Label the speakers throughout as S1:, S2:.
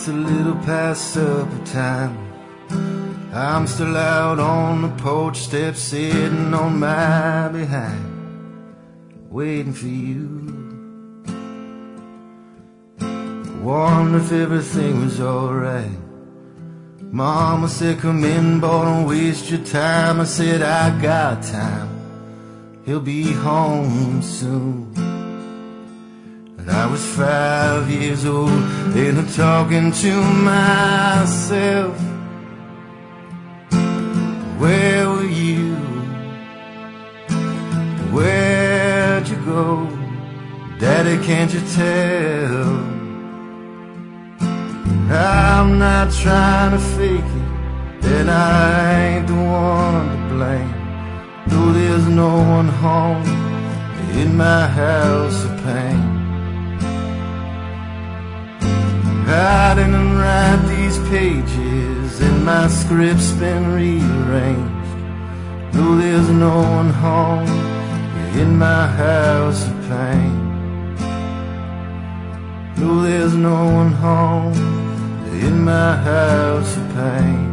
S1: It's a little past supper time. I'm still out on the porch step, sitting on my behind, waiting for you. Wonder if everything was alright. Mama said, come in, boy, don't waste your time. I said, I got time, he'll be home soon. And I was 5 years old, and I'm talking to myself. Where were you? Where'd you go? Daddy, can't you tell? I'm not trying to fake it, and I ain't the one to blame. Though there's no one home in my house of pain. I didn't write these pages, and my script's been rearranged. Though there's no one home in my house of pain. Though there's no one home in my house of pain.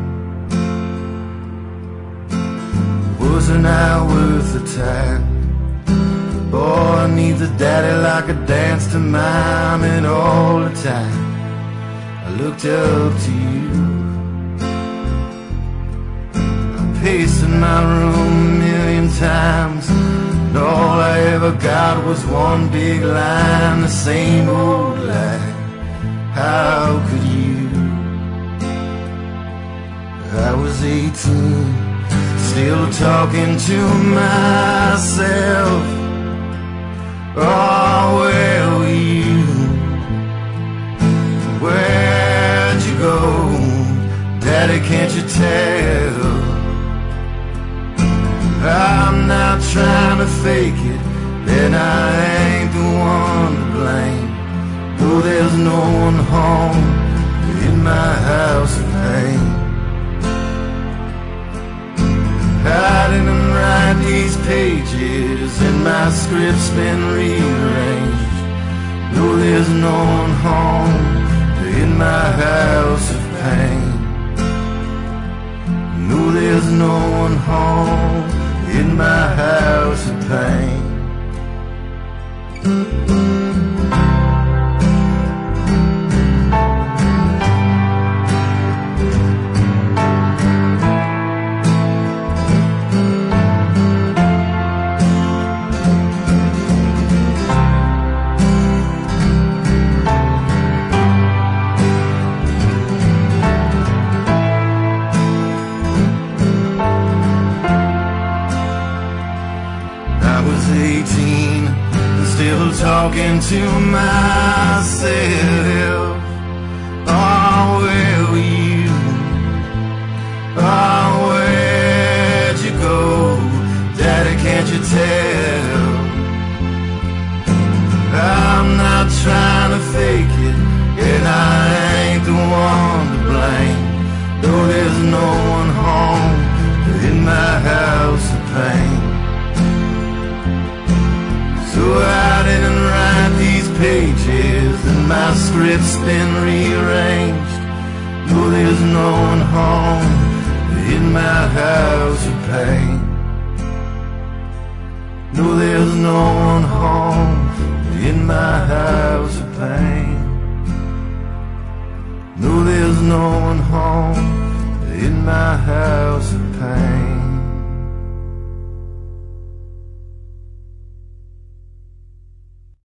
S1: Wasn't I worth the time? Boy, I need the daddy like a dance to mime. And all the time I looked up to you. I paced in my room a million times, and all I ever got was one big line, the same old line. How could you? I was 18, still talking to myself. Oh, where were you? Where'd you go? Daddy, can't you tell? I'm not trying to fake it, and I ain't the one to blame. Though there's no one home in my house of pain. I didn't write these pages, and my script's been rearranged. No, there's no one home in my house of pain. No, there's no one home in my house of pain. Still talking to myself. Oh, where were you? Oh, where'd you go? Daddy, can't you tell? I'm not trying to fake it, and I ain't the one to blame. Though there's no one home in my house of pain. So I didn't write these pages, and my script's been rearranged. No, there's no one home in my house of pain. No, there's no one home in my house.